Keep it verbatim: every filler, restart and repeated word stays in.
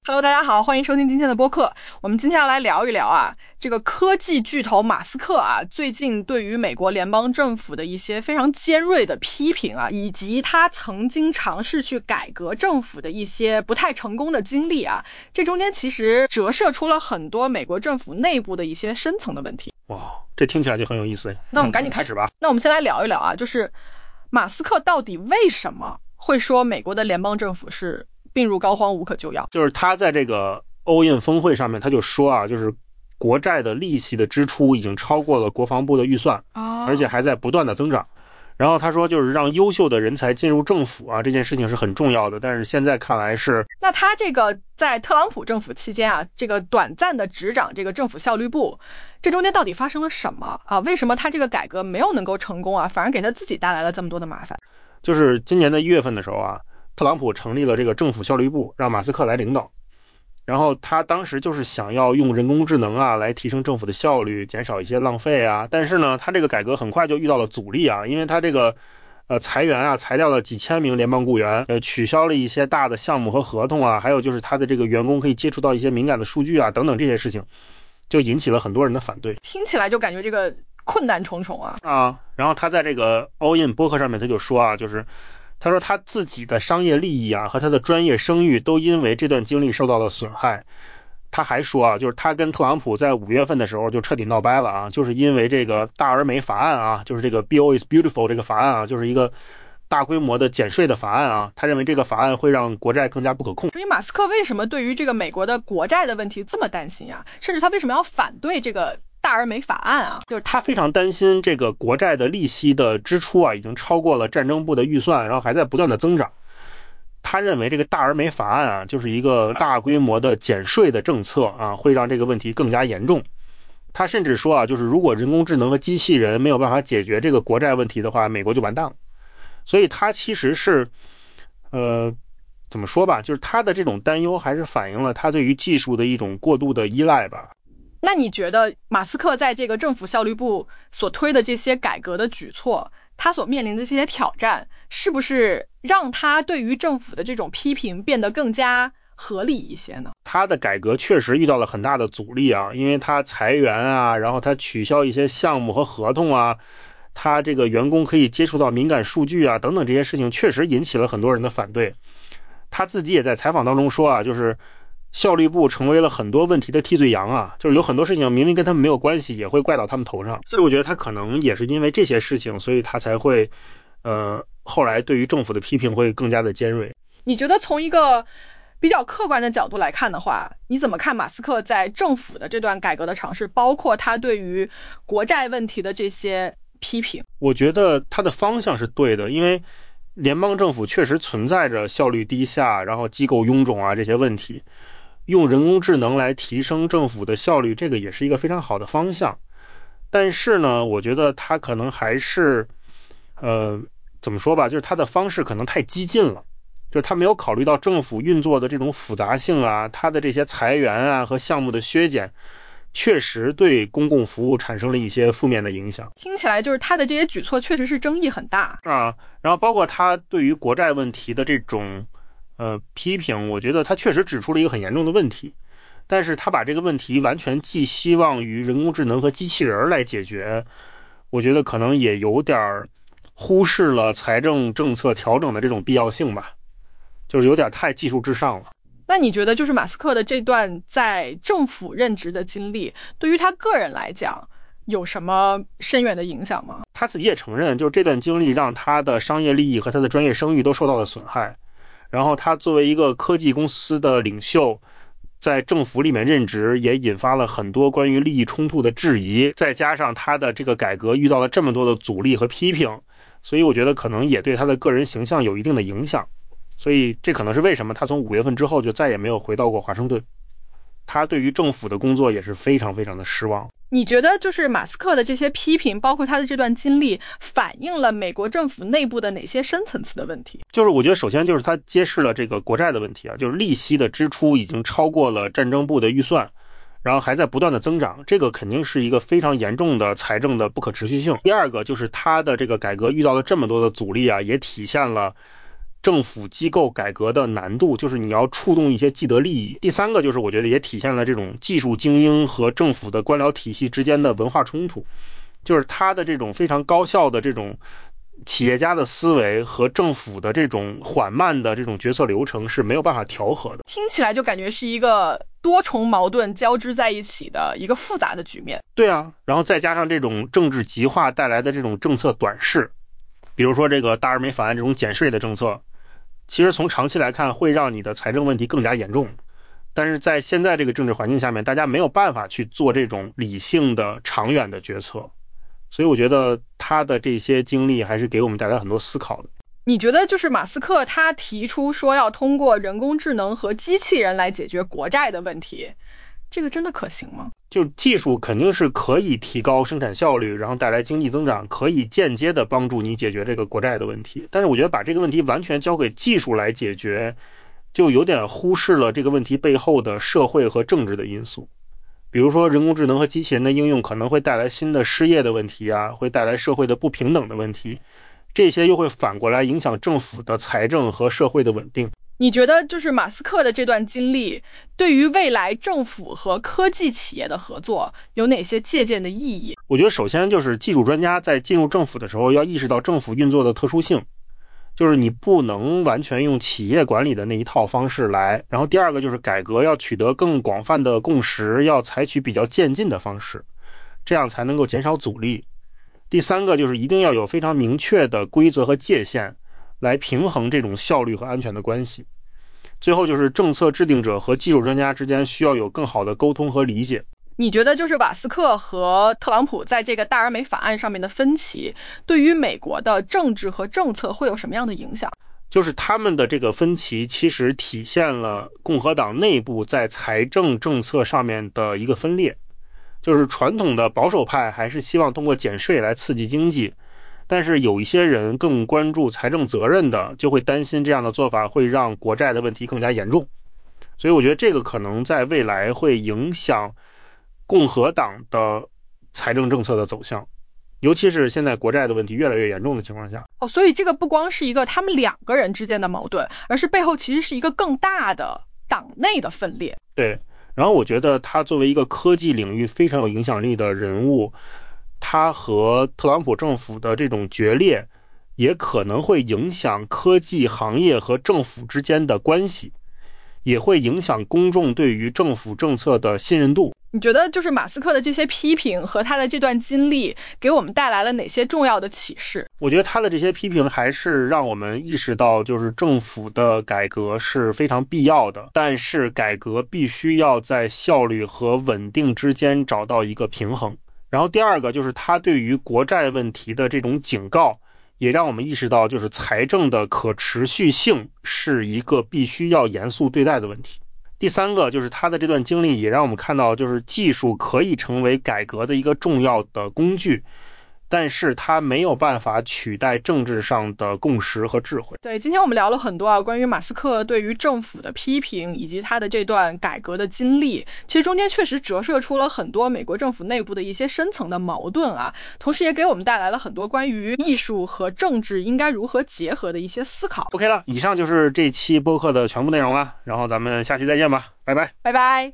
Hello， 大家好，欢迎收听今天的播客。我们今天要来聊一聊啊，这个科技巨头马斯克啊，最近对于美国联邦政府的一些非常尖锐的批评啊，以及他曾经尝试去改革政府的一些不太成功的经历啊，这中间其实折射出了很多美国政府内部的一些深层的问题。 哇，这听起来就很有意思。 那我们赶紧开始吧。 那我们先来聊一聊啊，就是马斯克到底为什么会说美国的联邦政府是病入膏肓无可救药？ 就是他在这个欧印峰会上面他就说啊，就是国债的利息的支出已经超过了国防部的预算， 哦， 而且还在不断的增长。然后他说就是让优秀的人才进入政府啊，这件事情是很重要的，但是现在看来是。 那他这个在特朗普政府期间啊，这个短暂的执掌这个政府效率部，这中间到底发生了什么啊？为什么他这个改革没有能够成功啊，反而给他自己带来了这么多的麻烦？ 就是今年的一月份的时候啊，特朗普成立了这个政府效率部，让马斯克来领导。然后他当时就是想要用人工智能啊来提升政府的效率，减少一些浪费啊。但是呢，他这个改革很快就遇到了阻力啊，因为他这个呃裁员啊，裁掉了几千名联邦雇员，呃取消了一些大的项目和合同啊，还有就是他的这个员工可以接触到一些敏感的数据啊等等这些事情，就引起了很多人的反对。 听起来就感觉这个困难重重啊啊！然后他在这个 All In 播客上面他就说啊，就是他说他自己的商业利益啊和他的专业声誉都因为这段经历受到了损害。他还说啊，就是他跟特朗普在五月份的时候就彻底闹掰了啊，就是因为这个大而美法案啊，就是这个 Bill is Beautiful 这个法案啊，就是一个大规模的减税的法案啊，他认为这个法案会让国债更加不可控。 所以马斯克为什么对于这个美国的国债的问题这么担心啊？甚至他为什么要反对这个大而美法案啊？ 就是他非常担心这个国债的利息的支出啊，已经超过了战争部的预算，然后还在不断的增长。他认为这个大而美法案啊，就是一个大规模的减税的政策啊，会让这个问题更加严重。他甚至说啊，就是如果人工智能和机器人没有办法解决这个国债问题的话，美国就完蛋了。所以他其实是呃怎么说吧，就是他的这种担忧还是反映了他对于技术的一种过度的依赖吧。 那你觉得马斯克在这个政府效率部所推的这些改革的举措，他所面临的这些挑战，是不是让他对于政府的这种批评变得更加合理一些呢？ 他的改革确实遇到了很大的阻力啊，因为他裁员啊，然后他取消一些项目和合同啊，他这个员工可以接触到敏感数据啊等等这些事情确实引起了很多人的反对。他自己也在采访当中说啊，就是效率部成为了很多问题的替罪羊啊，就是有很多事情明明跟他们没有关系，也会怪到他们头上。所以我觉得他可能也是因为这些事情，所以他才会呃后来对于政府的批评会更加的尖锐。 你觉得从一个比较客观的角度来看的话，你怎么看马斯克在政府的这段改革的尝试，包括他对于国债问题的这些批评？ 我觉得他的方向是对的，因为联邦政府确实存在着效率低下，然后机构臃肿啊这些问题。用人工智能来提升政府的效率，这个也是一个非常好的方向。但是呢，我觉得他可能还是呃怎么说吧，就是他的方式可能太激进了，就是他没有考虑到政府运作的这种复杂性啊，他的这些裁员啊和项目的削减确实对公共服务产生了一些负面的影响。 听起来就是他的这些举措确实是争议很大啊，然后包括他对于国债问题的这种呃批评，我觉得他确实指出了一个很严重的问题，但是他把这个问题完全寄希望于人工智能和机器人来解决，我觉得可能也有点忽视了财政政策调整的这种必要性吧，就是有点太技术至上了。 那你觉得就是马斯克的这段在政府任职的经历，对于他个人来讲有什么深远的影响吗？ 他自己也承认，就是这段经历让他的商业利益和他的专业声誉都受到了损害。然后他作为一个科技公司的领袖，在政府里面任职，也引发了很多关于利益冲突的质疑，再加上他的这个改革遇到了这么多的阻力和批评，所以我觉得可能也对他的个人形象有一定的影响。所以这可能是为什么他从五月份之后就再也没有回到过华盛顿。他对于政府的工作也是非常非常的失望。 你觉得就是马斯克的这些批评，包括他的这段经历，反映了美国政府内部的哪些深层次的问题？ 就是我觉得首先就是他揭示了这个国债的问题啊，就是利息的支出已经超过了战争部的预算，然后还在不断的增长，这个肯定是一个非常严重的财政的不可持续性。第二个就是他的这个改革遇到了这么多的阻力啊，也体现了政府机构改革的难度，就是你要触动一些既得利益。第三个就是我觉得也体现了这种技术精英和政府的官僚体系之间的文化冲突，就是他的这种非常高效的这种企业家的思维和政府的这种缓慢的这种决策流程是没有办法调和的。 听起来就感觉是一个多重矛盾交织在一起的一个复杂的局面。 对啊，然后再加上这种政治极化带来的这种政策短视，比如说这个大而美法案这种减税的政策，其实从长期来看会让你的财政问题更加严重，但是在现在这个政治环境下面，大家没有办法去做这种理性的长远的决策，所以我觉得他的这些经历还是给我们带来很多思考的。 你觉得就是马斯克他提出说要通过人工智能和机器人来解决国债的问题，这个真的可行吗？ 就技术肯定是可以提高生产效率，然后带来经济增长，可以间接的帮助你解决这个国债的问题，但是我觉得把这个问题完全交给技术来解决，就有点忽视了这个问题背后的社会和政治的因素。比如说人工智能和机器人的应用可能会带来新的失业的问题啊，会带来社会的不平等的问题，这些又会反过来影响政府的财政和社会的稳定。 你觉得就是马斯克的这段经历对于未来政府和科技企业的合作有哪些借鉴的意义？ 我觉得首先就是技术专家在进入政府的时候要意识到政府运作的特殊性，就是你不能完全用企业管理的那一套方式来。然后第二个就是改革要取得更广泛的共识，要采取比较渐进的方式，这样才能够减少阻力。第三个就是一定要有非常明确的规则和界限来平衡这种效率和安全的关系。最后就是政策制定者和技术专家之间需要有更好的沟通和理解。 你觉得就是马斯克和特朗普在这个大而美法案上面的分歧，对于美国的政治和政策会有什么样的影响？ 就是他们的这个分歧其实体现了共和党内部在财政政策上面的一个分裂，就是传统的保守派还是希望通过减税来刺激经济，但是有一些人更关注财政责任的，就会担心这样的做法会让国债的问题更加严重。所以我觉得这个可能在未来会影响共和党的财政政策的走向，尤其是现在国债的问题越来越严重的情况下。 哦，所以这个不光是一个他们两个人之间的矛盾，而是背后其实是一个更大的党内的分裂。 对，然后我觉得他作为一个科技领域非常有影响力的人物，他和特朗普政府的这种决裂也可能会影响科技行业和政府之间的关系，也会影响公众对于政府政策的信任度。 你觉得就是马斯克的这些批评和他的这段经历给我们带来了哪些重要的启示？ 我觉得他的这些批评还是让我们意识到，就是政府的改革是非常必要的，但是改革必须要在效率和稳定之间找到一个平衡。然后第二个就是他对于国债问题的这种警告，也让我们意识到就是财政的可持续性是一个必须要严肃对待的问题。第三个就是他的这段经历也让我们看到，就是技术可以成为改革的一个重要的工具，但是它没有办法取代政治上的共识和智慧。 对，今天我们聊了很多啊，关于马斯克对于政府的批评以及他的这段改革的经历，其实中间确实折射出了很多美国政府内部的一些深层的矛盾啊，同时也给我们带来了很多关于艺术和政治应该如何结合的一些思考。 OK 了，以上就是这期播客的全部内容了，然后咱们下期再见吧，拜拜拜拜。